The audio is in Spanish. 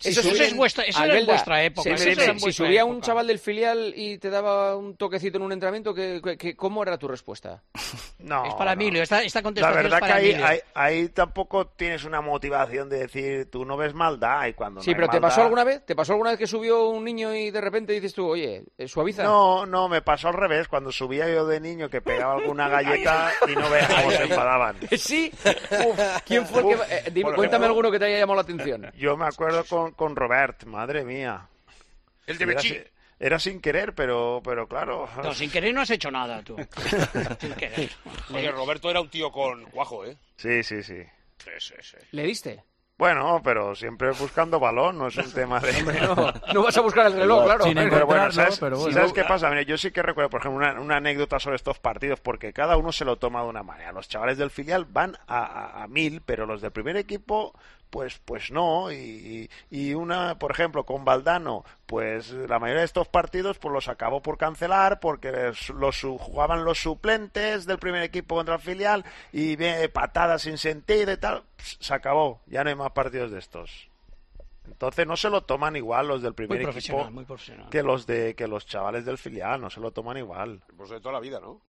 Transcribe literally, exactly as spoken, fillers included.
Si eso, suben, eso es vuestra, eso Albelda, es vuestra época. Si, eso si, era en si vuestra subía época. un chaval del filial y te daba un toquecito en un entrenamiento, ¿qué, qué, qué, ¿cómo era tu respuesta? No, Es para no. Emilio, esta, esta La contestación verdad es para que ahí, Emilio. ahí, ahí tampoco tienes una motivación de decir, tú no ves maldad y cuando Sí, no hay pero ¿te maldad... pasó alguna vez? ¿Te pasó alguna vez que subió un niño y de repente dices tú, oye, suaviza? No, no, me pasó al revés. Cuando subía yo de niño que pegaba alguna galleta y no veas cómo se enfadaban. ¿Sí? Uf, ¿quién fue el que...? Eh, dime, Por cuéntame ejemplo, alguno que te haya llamado la atención. Yo me acuerdo con, con Robert, madre mía. El de Era, Bechí. si- era sin querer, pero, pero claro. No, sin querer no has hecho nada, tú. Sin querer. Oye, Roberto era un tío con cuajo, ¿eh? Sí, sí, sí. Sí, sí, sí. ¿Le diste? Bueno, pero siempre buscando balón, no es un tema de... No, no vas a buscar el reloj, claro. Sin Pero bueno, encontrarlo, ¿sabes, pero bueno. ¿sabes qué pasa? Mira, yo sí que recuerdo, por ejemplo, una, una anécdota sobre estos partidos, porque cada uno se lo toma de una manera. Los chavales del filial van a, a, a mil, pero los del primer equipo, pues, pues no. Y, y una, por ejemplo, con Valdano, pues la mayoría de estos partidos pues los acabó por cancelar porque los jugaban los suplentes del primer equipo contra el filial y ve, patadas sin sentido y tal. Se acabó, ya no hay más partidos de estos. Entonces no se lo toman igual los del primer Muy equipo profesional, muy profesional. que los de que los chavales del filial, no se lo toman igual. Pues de toda la vida, ¿no?